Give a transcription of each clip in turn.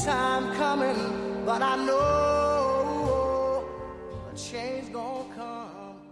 time coming, but I know a change gonna come.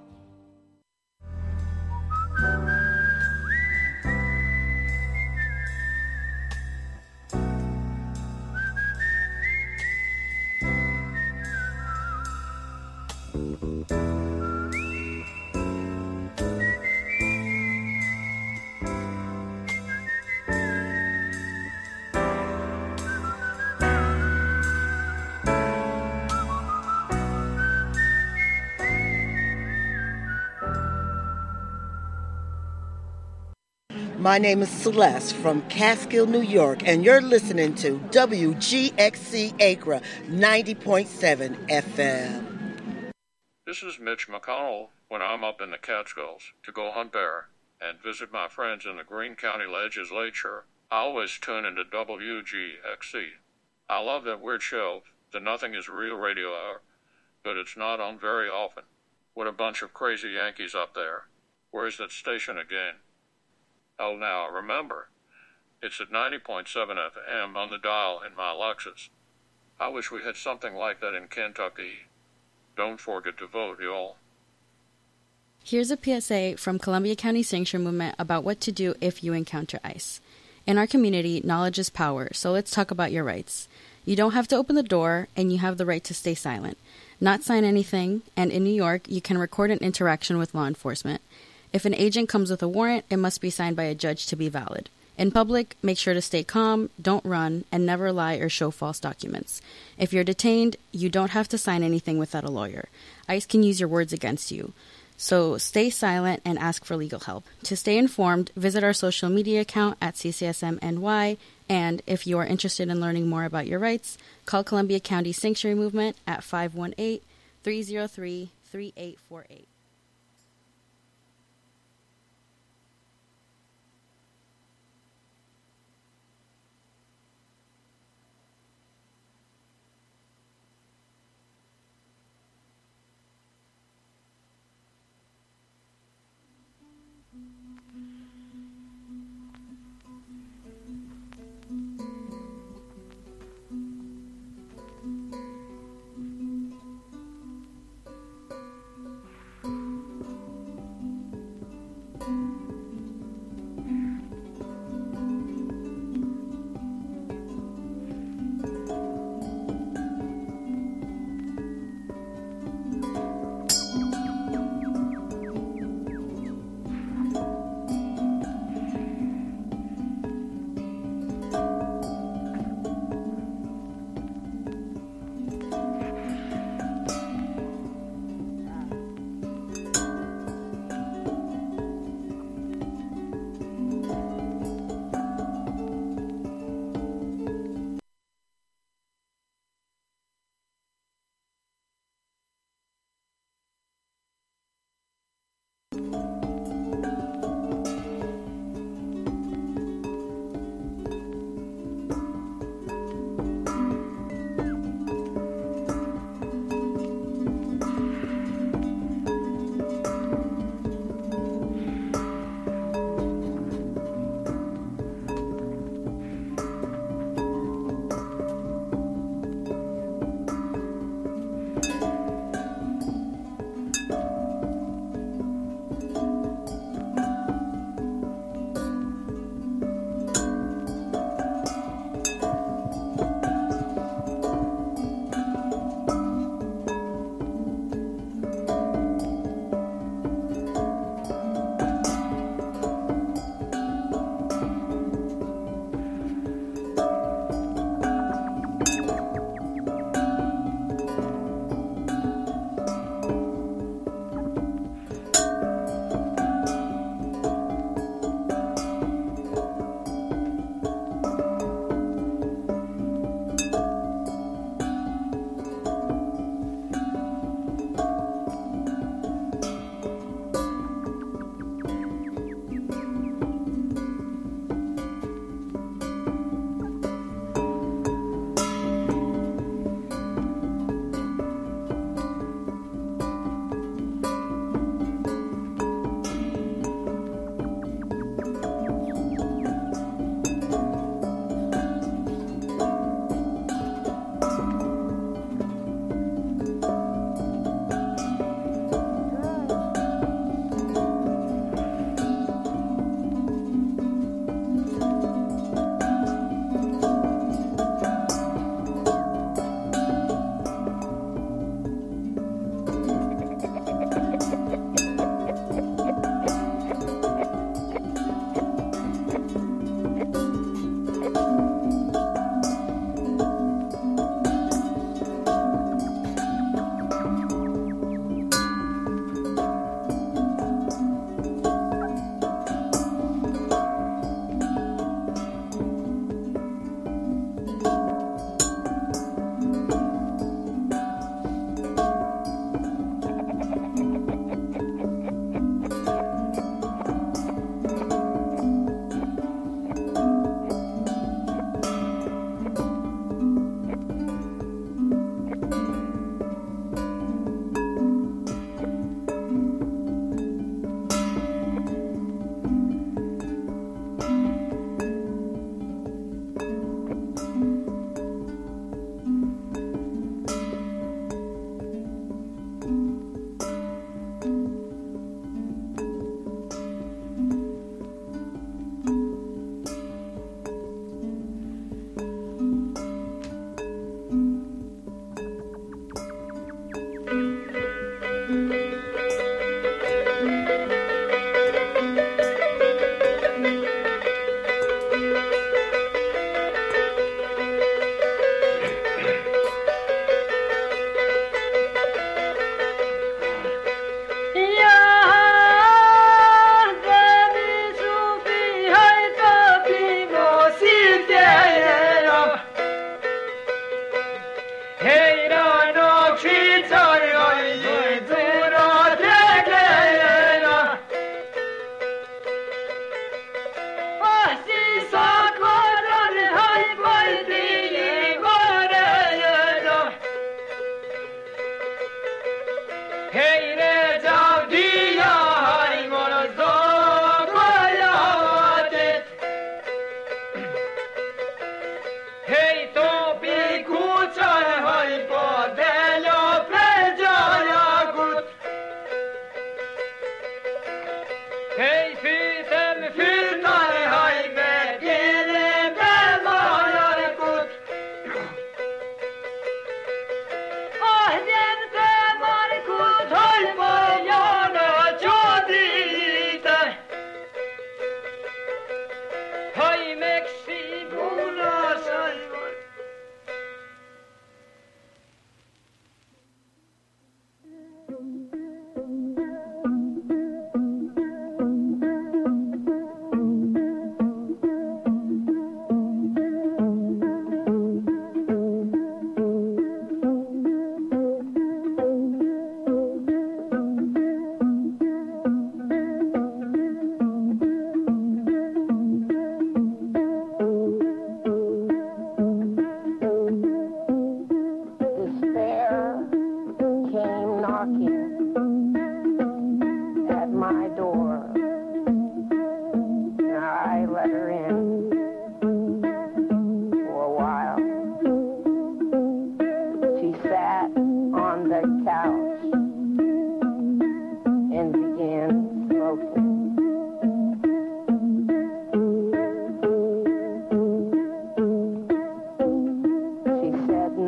My name is Celeste from Catskill, New York, and you're listening to WGXC Acra 90.7 FM. This is Mitch McConnell when I'm up in the Catskills to go hunt bear and visit my friends in the Greene County Legislature. I always tune into WGXC. I love that weird show, the Nothing is Real radio hour, but it's not on very often. What a bunch of crazy Yankees up there. Where's that station again? Oh, now, remember, it's at 90.7 FM on the dial in my Lexus. I wish we had something like that in Kentucky. Don't forget to vote, y'all. Here's a PSA from Columbia County Sanctuary Movement about what to do if you encounter ICE. In our community, knowledge is power, so let's talk about your rights. You don't have to open the door, and you have the right to stay silent, not sign anything, and in New York, you can record an interaction with law enforcement. If an agent comes with a warrant, it must be signed by a judge to be valid. In public, make sure to stay calm, don't run, and never lie or show false documents. If you're detained, you don't have to sign anything without a lawyer. ICE can use your words against you. So stay silent and ask for legal help. To stay informed, visit our social media account at CCSMNY, and if you are interested in learning more about your rights, call Columbia County Sanctuary Movement at 518-303-3848.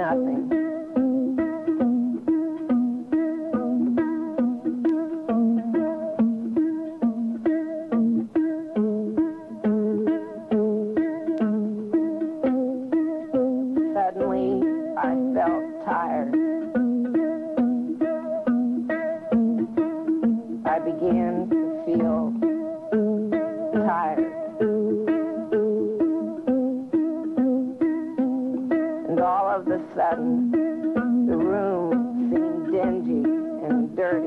nothing. Suddenly, I felt tired. I began to feel tired. And all of a sudden, the room seemed dingy and dirty.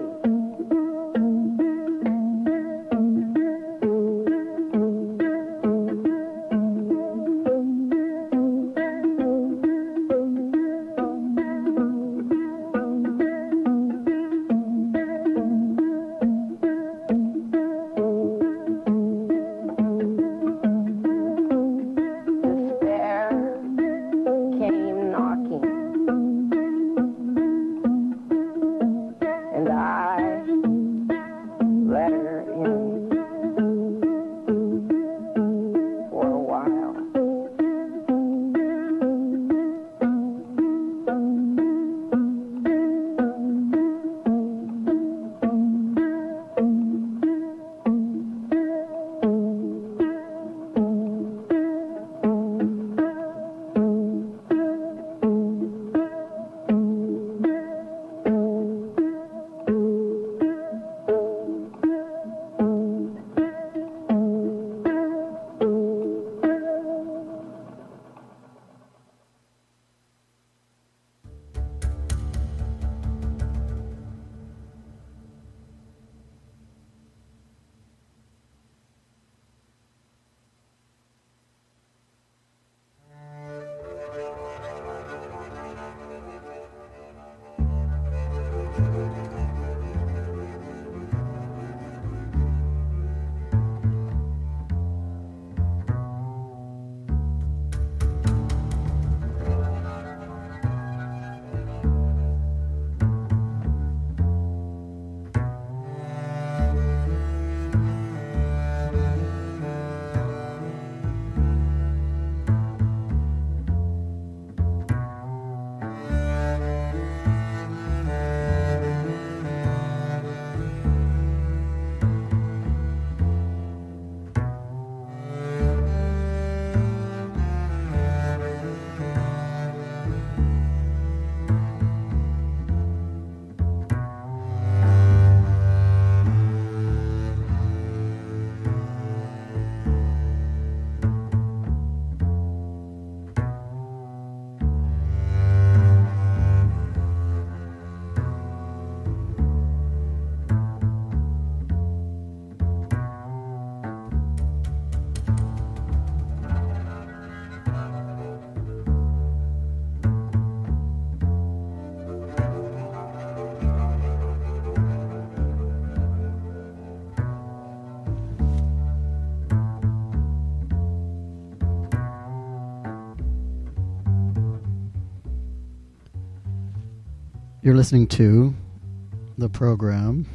You're listening to the program,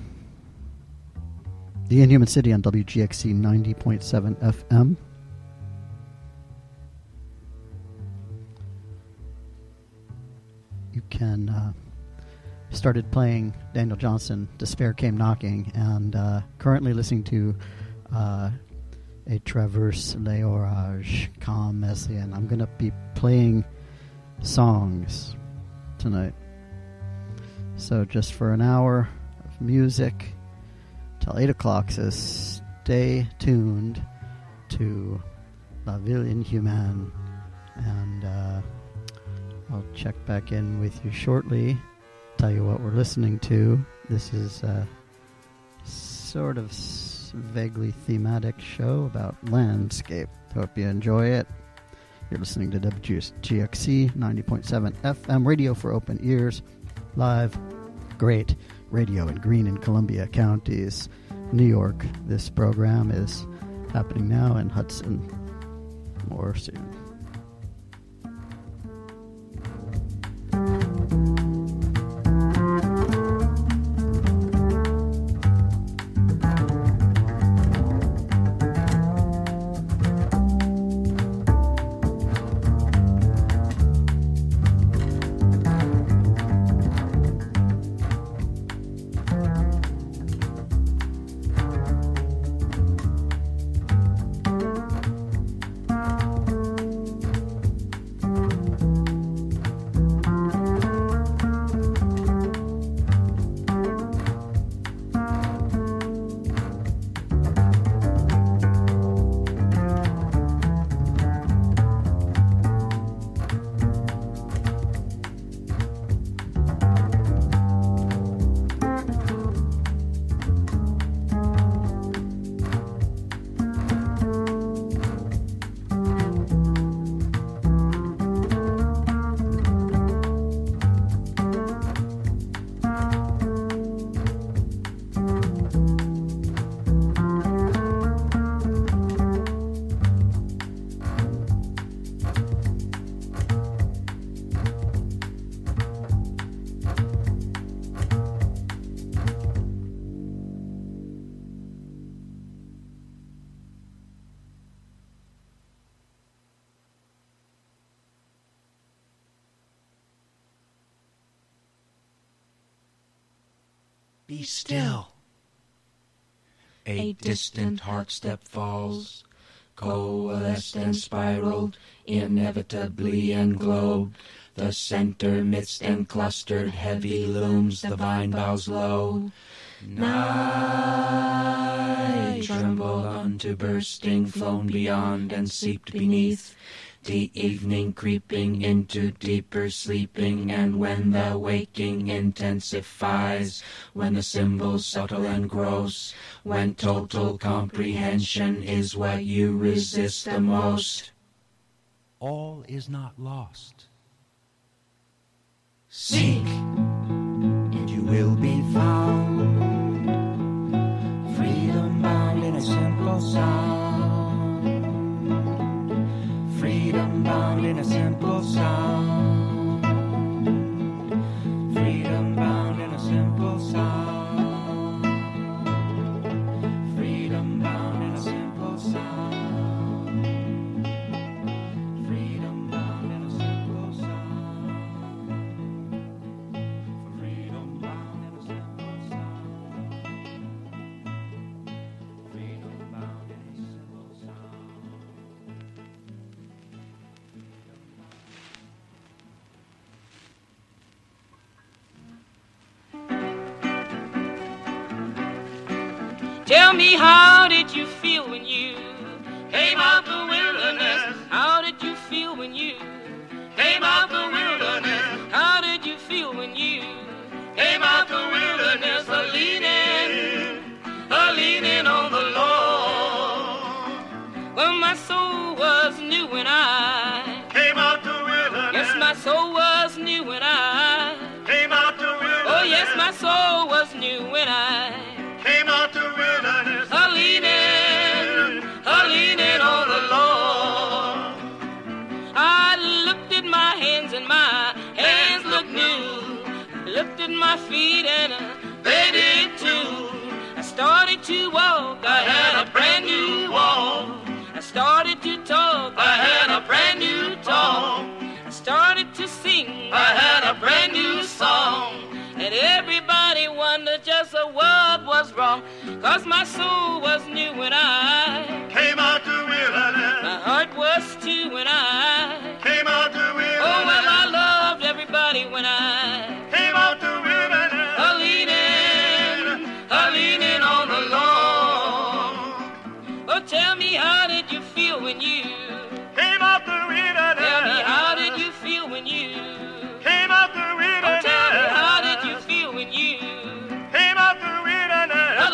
The Inhuman City on WGXC 90.7 FM. You can started playing Daniel Johnston, Despair Came Knocking, and currently listening to A Traverse l'Orage, Calm Messian. I'm going to be playing songs tonight. So just for an hour of music till 8 o'clock, so stay tuned to La Ville Inhumaine, and I'll check back in with you shortly, tell you what we're listening to. This is a sort of vaguely thematic show about landscape. Hope you enjoy it. You're listening to WGXC 90.7 FM, radio for open ears. Live, great radio in Greene and Columbia counties, New York. This program is happening now in Hudson. More soon. Be still. A distant heart step falls, coalesced and spiraled, inevitably englobed. The center midst and clustered, heavy looms the vine boughs low. Night trembled unto bursting, flown beyond and seeped beneath. The evening creeping into deeper sleeping, and when the waking intensifies, when the symbols subtle and gross, when total comprehension is what you resist the most, all is not lost. Seek, and you will be found, freedom bound in a simple sound. Freedom bound in a simple sound. Freedom bound in a simple sound. Freedom bound in a simple sound. Freedom bound in a simple sound. Freedom bound in a simple sound. Freedom bound in a simple sound. Tell me, how did you feel when you came out the wilderness? How did you feel when you came out the wilderness? How did you feel when you came out the wilderness? A leaning on the Lord. Well, my soul was new when I came out the wilderness. Yes, my soul was new when I came out the wilderness. Oh, yes, my soul was new when I came out the wilderness, a leaning on the Lord. I lifted my hands and my hands looked new. Lifted my feet and they did too. I started to walk, I had a brand new walk. I started to talk, I had a brand new talk. I started to sing, I had a brand new song. And everybody wondered just what was wrong, 'cause my soul was new when I came out the wilderness. My heart was too when I came out the wilderness. Oh, well, I loved everybody when I came out the wilderness. A leaning on the Lord. Oh, tell me, how did you feel when you came out the wilderness? Tell me, how did you feel when you came out the wilderness? Oh, tell me, how did you feel when you came out the wilderness? A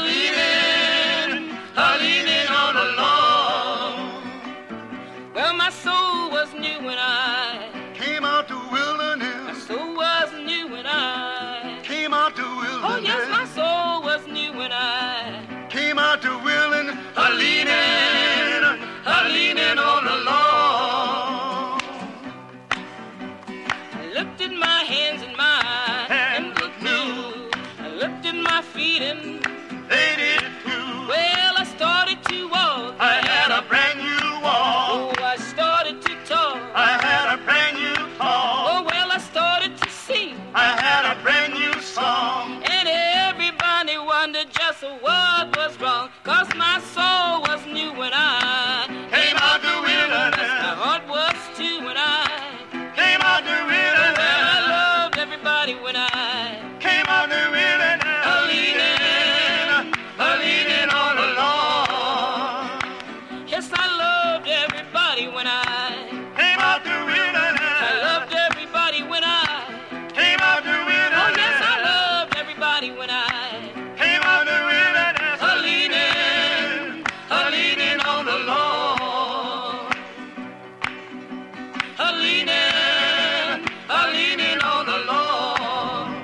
leaning on the Lord. Well, my soul was new when I came out the wilderness. My soul was new when I came out the wilderness. Oh, yes, my soul was new when I came out the wilderness. A leaning on the Lord. I lifted my hands and my hands looked new. I lifted my feet and they did too. Well, I started to walk, I had a brand new walk. Oh, I started to talk, I had a brand new talk. Oh, well, I started to sing, I had a brand new song. And everybody wondered just what was wrong, 'cause my soul was new when I came out the wilderness. My heart was too when I came out the wilderness. Well, I loved everybody when I came out the wilderness. A leaning on the Lord. Yes, I loved everybody when I came out the wilderness. I loved everybody when I came out the wilderness. Oh, yes, I loved everybody when I came out the wilderness. A leaning on the Lord. A leaning on the Lord.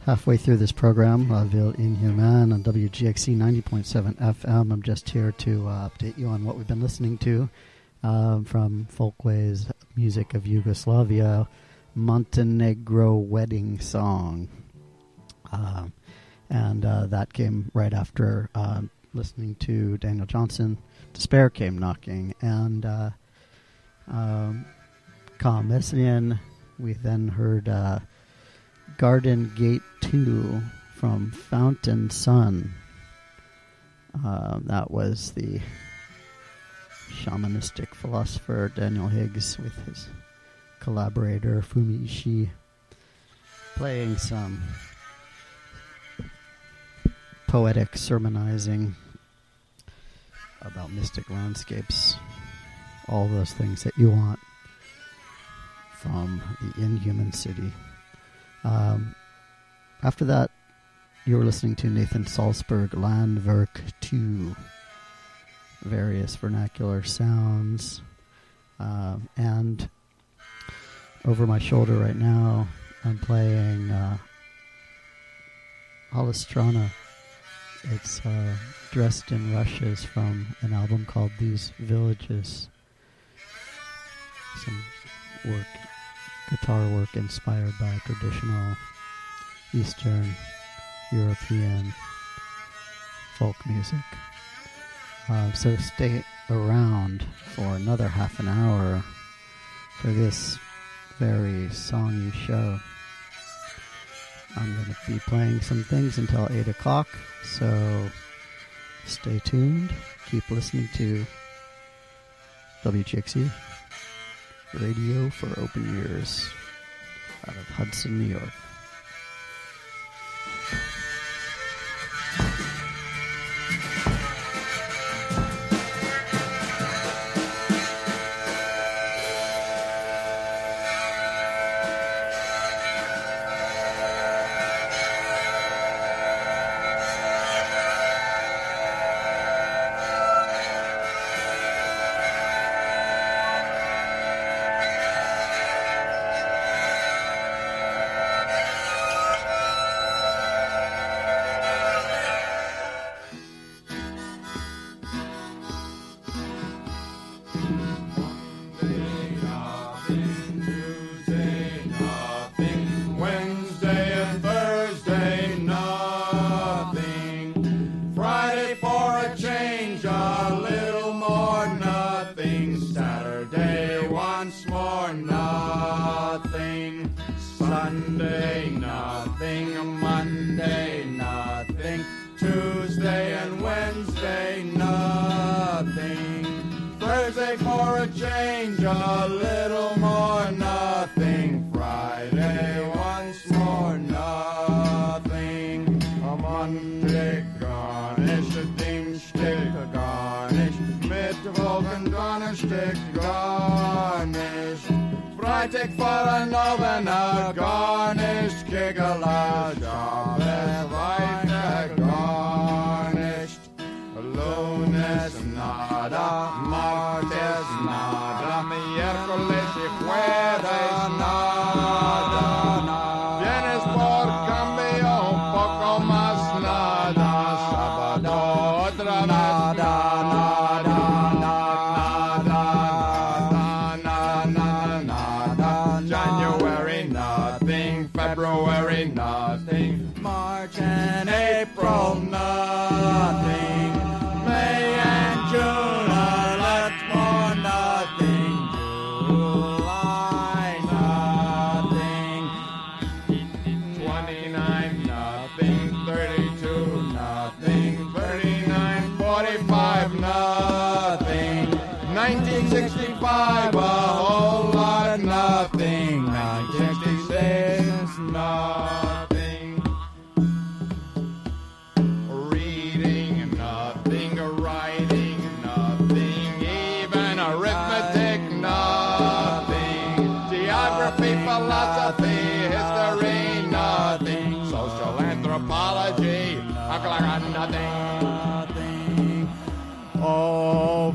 halfway through this program, La Ville Inhumaine on WGXC 90.7 FM. I'm just here to update you on what we've been listening to from Folkways Music of Yugoslavia, Montenegro Wedding Song. And that came right after listening to Daniel Johnston, Despair Came Knocking, and Ka Messian. We then heard Garden Gate 2 from Fountain Sun. That was the shamanistic philosopher Daniel Higgs with his collaborator Fumi Ishii playing some poetic sermonizing about mystic landscapes, all those things that you want from the Inhuman City. After that, you were listening to Nathan Salzberg, Landwerk 2, various vernacular sounds, and over my shoulder right now, I'm playing Halastrana. It's Dressed in Rushes from an album called These Villages. Some work, guitar work inspired by traditional Eastern European folk music. So stay around for another half an hour for this very songy show. I'm going to be playing some things until 8 o'clock, so stay tuned. Keep listening to WGXC Radio for Open Ears out of Hudson, New York.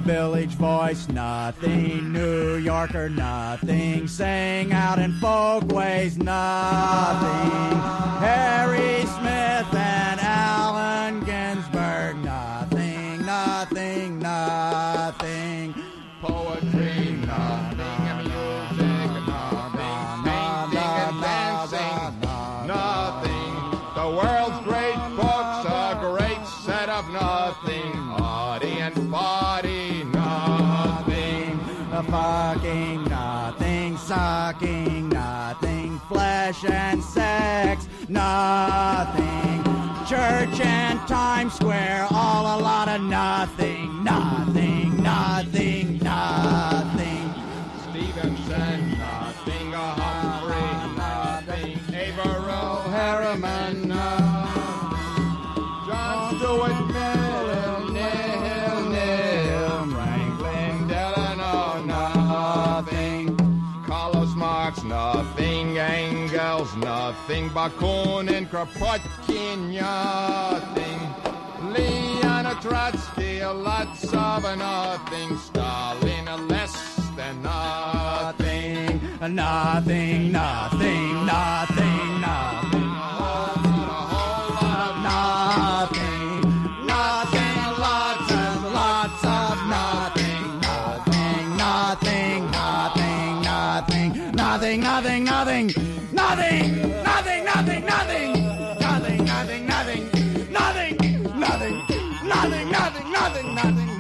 Village Voice, nothing. New Yorker, nothing. Sing out in folkways, nothing. Harry Smith and Allen Ginsberg, nothing, nothing, nothing. Poetry, nothing. And music, nothing. Painting and dancing, nothing. The world's great books, a great set of nothing. Naughty and body, nothing. Fucking nothing, sucking nothing. Flesh and sex, nothing. Church and Times Square, all a lot of nothing. Nothing, nothing, nothing. Stevenson, nothing. Humphrey, nothing. Averill, Harriman, nothing. John Stuart Mill, nil. Franklin Delano, nothing. Carlos Marx, nothing. Engels, nothing. Bakunin, Kropotkin, nothing. Leon Trotsky, lots of nothing. Stalin, less than nothing. Nothing, nothing, nothing, nothing. A whole lot of nothing. Nothing, lots of nothing. Nothing, nothing, nothing, nothing. Nothing, nothing, nothing. Nothing, nothing, nothing, nothing. Nothing, nothing, nothing. Nothing, nothing, nothing, nothing, nothing, nothing,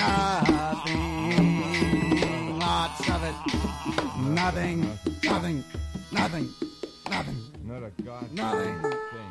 nothing. Lots of it. Nothing, nothing, nothing, nothing. Not a goddamn nothing. Thing.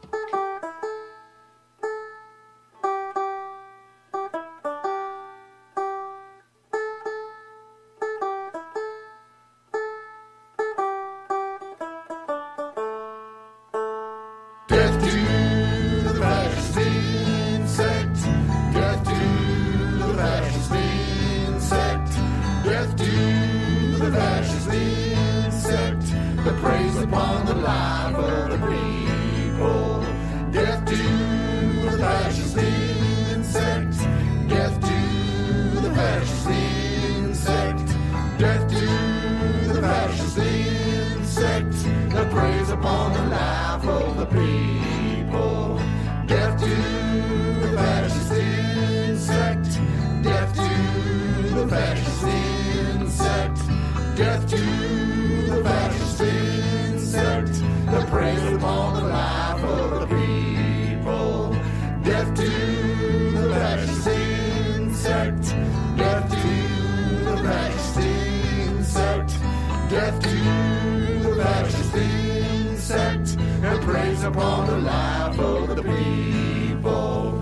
Death to the fascist insect. Death to the fascist insect. Death to the fascist insect that preys upon the life of the people. Death to the fascist insect. Death to the fascist insect. Death to the fascist insect that preys upon the life of the people. Death to the fascist insect. Death to the fascist insect. Death to the fascist insect that preys upon the life of the people. Death to the fascist insect. Death to the fascist insect. Death to the fascist insect that preys upon the life of the people.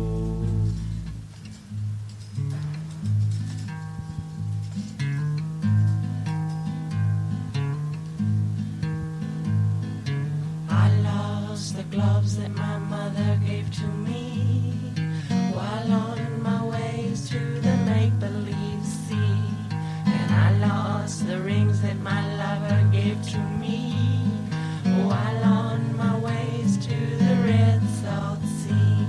The gloves that my mother gave to me while on my ways through the make-believe sea. And I lost the rings that my lover gave to me while on my ways to the red salt sea.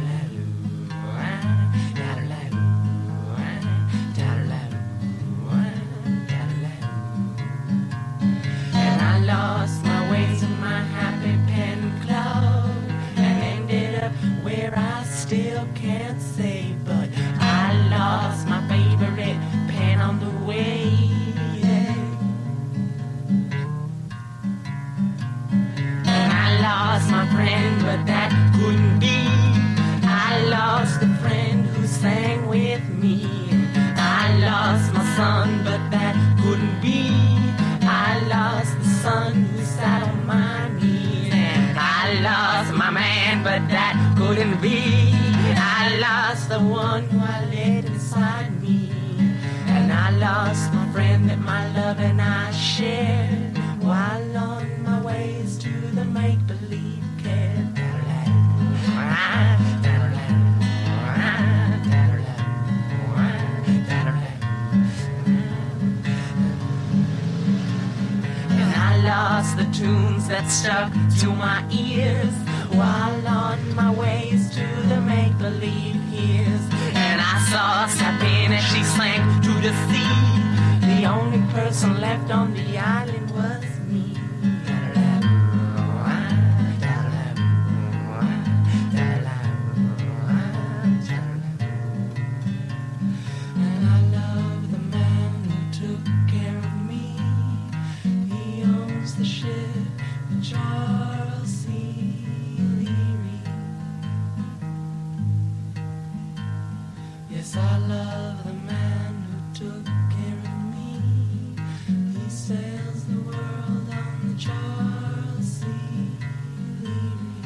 And I lost my ways in my happy pen club and ended up where I still can't say, but I lost my favorite pen on the way. And I lost my friend, but that couldn't be. I lost the friend who sang with me. I lost my son, but that couldn't be. I lost the son who sat on my knee. And I lost my man, but that couldn't be. I lost the one who I let inside me. And I lost my friend that my love and I shared while on my ways to the make-believe care. And I lost the tunes that stuck to my ears while on my ways to the make-believe years. And I saw Sabine as she sank to the sea. The only person left on the island was me. And I love the man who took care of me. He owns the ship, the Charles C. Leary. Yes, I love the man who took care of me. He sails the world on the Charles C. Leary.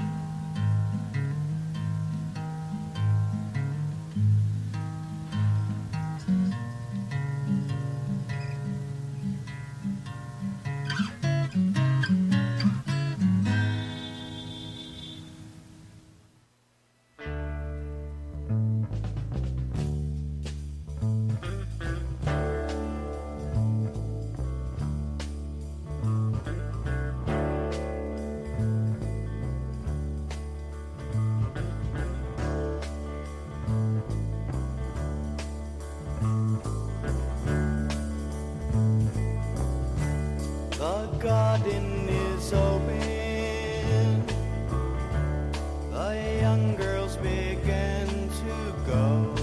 The garden is open. The young girls begin to go.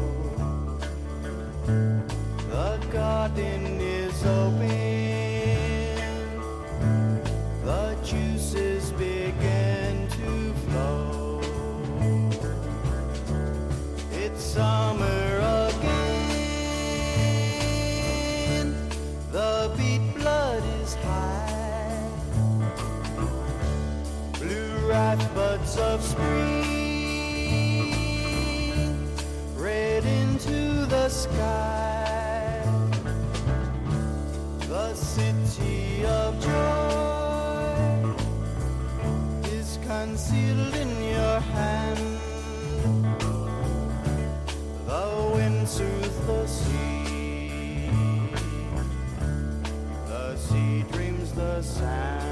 The garden is open. The juices begin to flow. It's summer again. The beat blood is high. Blue raspberries of spring, red into the sky. The city of joy is concealed in your hand. The wind soothes the sea. The sea dreams the sand.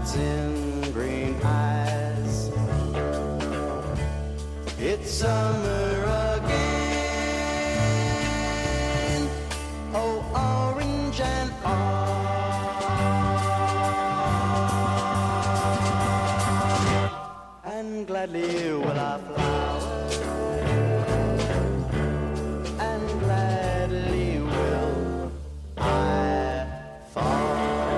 lights in green eyes. It's summer again. Oh, orange and all. And gladly will I flower, and gladly will I fall.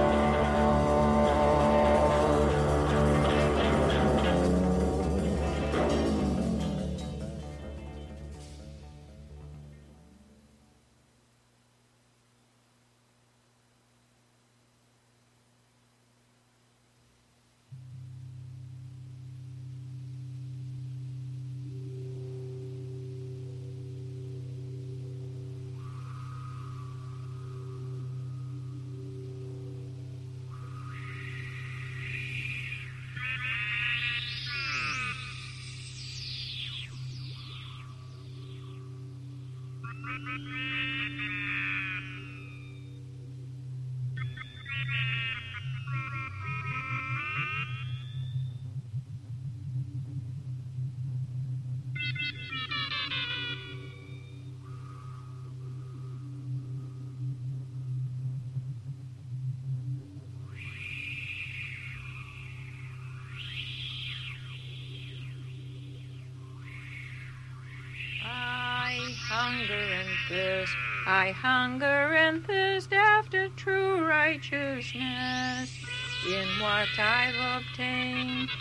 I hunger and thirst after true righteousness. In what I've obtained,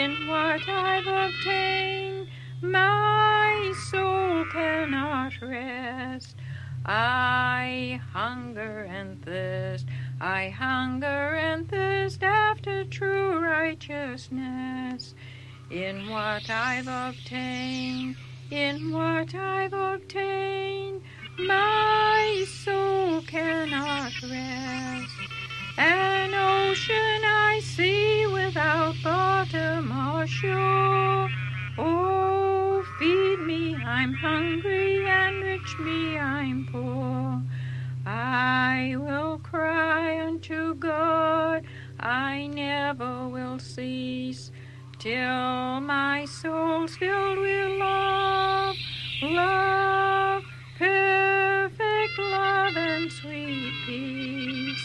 my soul cannot rest. I hunger and thirst after true righteousness. In what I've obtained, my soul cannot rest. An ocean I see without bottom or shore. Oh, feed me, I'm hungry, enrich me, I'm poor. I will cry unto God, I never will cease, till my soul's filled with love, love, perfect love and sweet peace.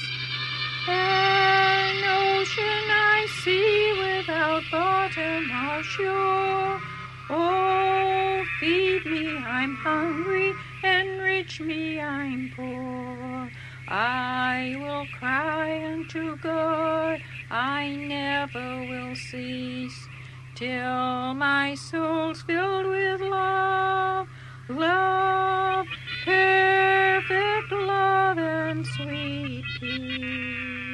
An ocean I see without bottom or shore. Oh, feed me, I'm hungry, enrich me, I'm poor. I will cry unto God, I never will cease, till my soul's filled with love, love, perfect love and sweet peace.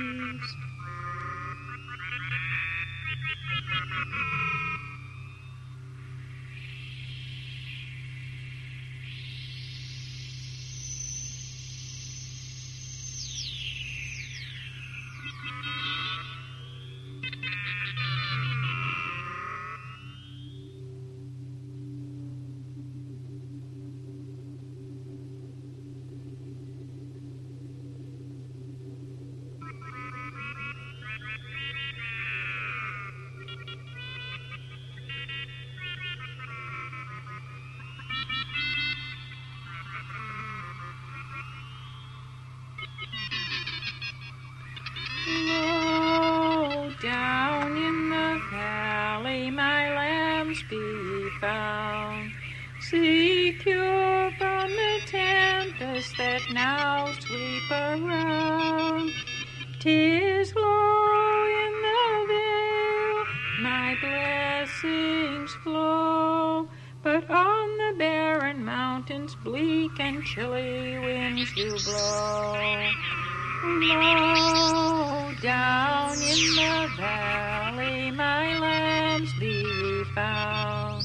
Down in the valley my lambs be found, secure from the tempest that now sweep around. 'Tis low in the vale my blessings flow, but on the barren mountains bleak and chilly winds do blow. Low down in the valley my lambs be found,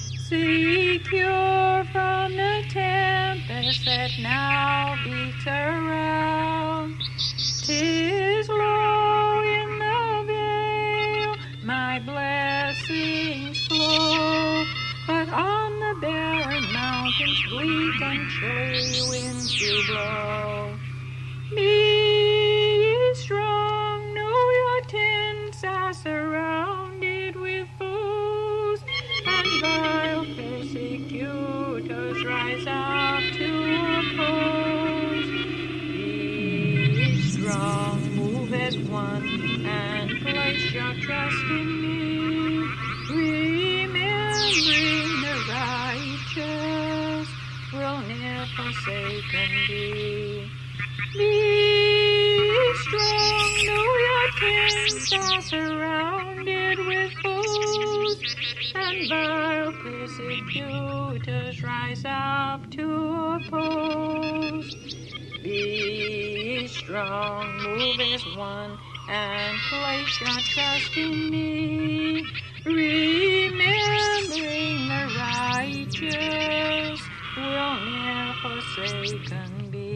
secure from the tempest that now beats around. 'Tis low in the vale my blessings flow, but on the barren mountains bleak and chilly winds do blow. Be strong, know your tents vile persecutors rise up to oppose. Be strong, move as one, and place your trust in me. Remembering the righteous will never forsaken be. Be strong, know your tents are surrounded with foes, and vile persecutors rise up to oppose. Be strong, move as one, and place your trust in me. Remembering the righteous will never forsaken be.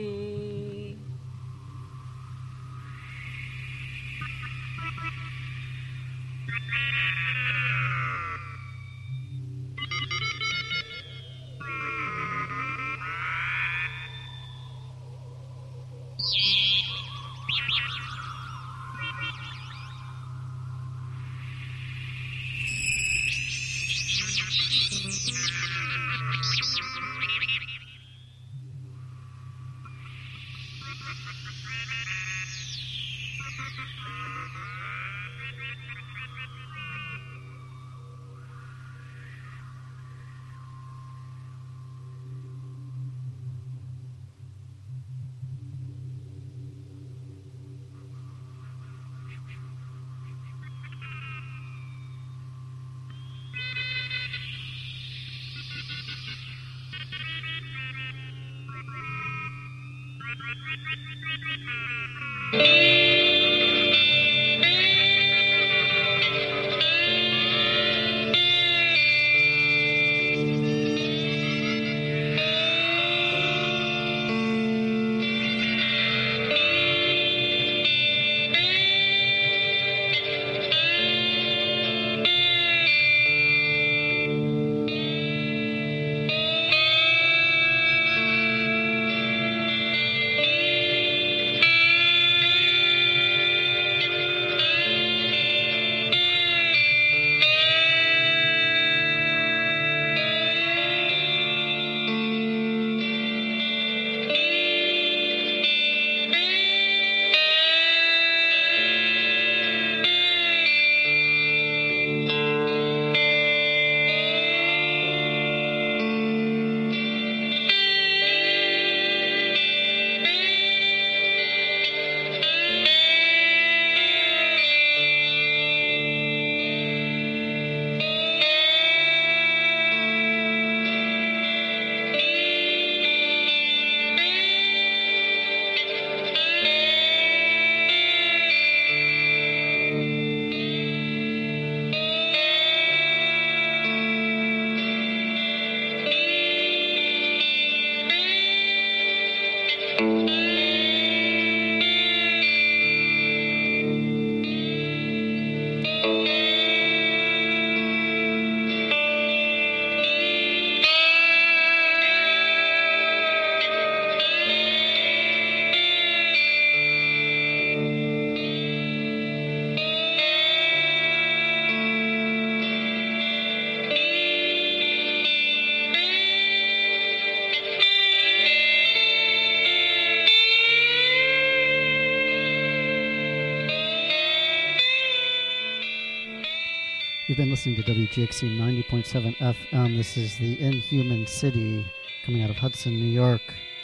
You've been listening to WGXC 90.7 FM. This is the Inhuman City coming out of Hudson, New York.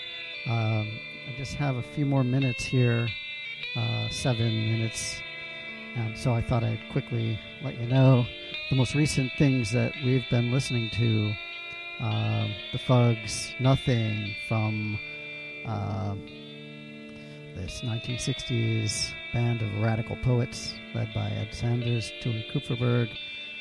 I just have a few more minutes here, 7 minutes. And so I thought I'd quickly let you know the most recent things that we've been listening to. The Fugs, Nothing from this 1960s band of radical poets led by Ed Sanders, Tuli Kupferberg.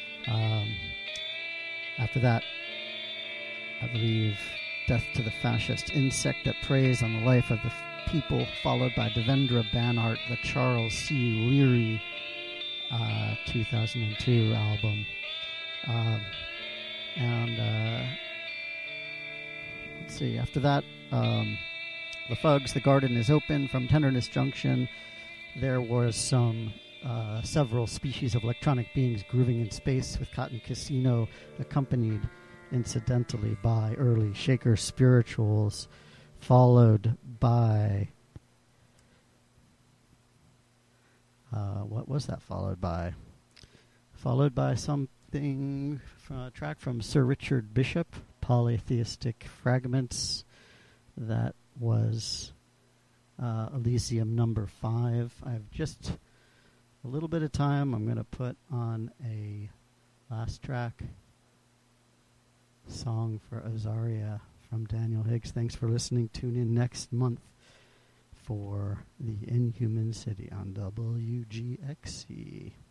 After that, I believe Death to the Fascist, Insect That Preys on the Life of the People, followed by Devendra Banhart, the Charles C. Leary 2002 album. Let's see, after that, The Fugs, The Garden Is Open from Tenderness Junction. There was some several species of electronic beings grooving in space with Cotton Casino, accompanied incidentally by early Shaker spirituals, followed by what was that followed by? Followed by something from a track from Sir Richard Bishop, Polytheistic Fragments. That was Elysium number 5. I have just a little bit of time. I'm going to put on a last track song for Azaria from Daniel Higgs. Thanks for listening. Tune in next month for the Inhuman City on WGXC.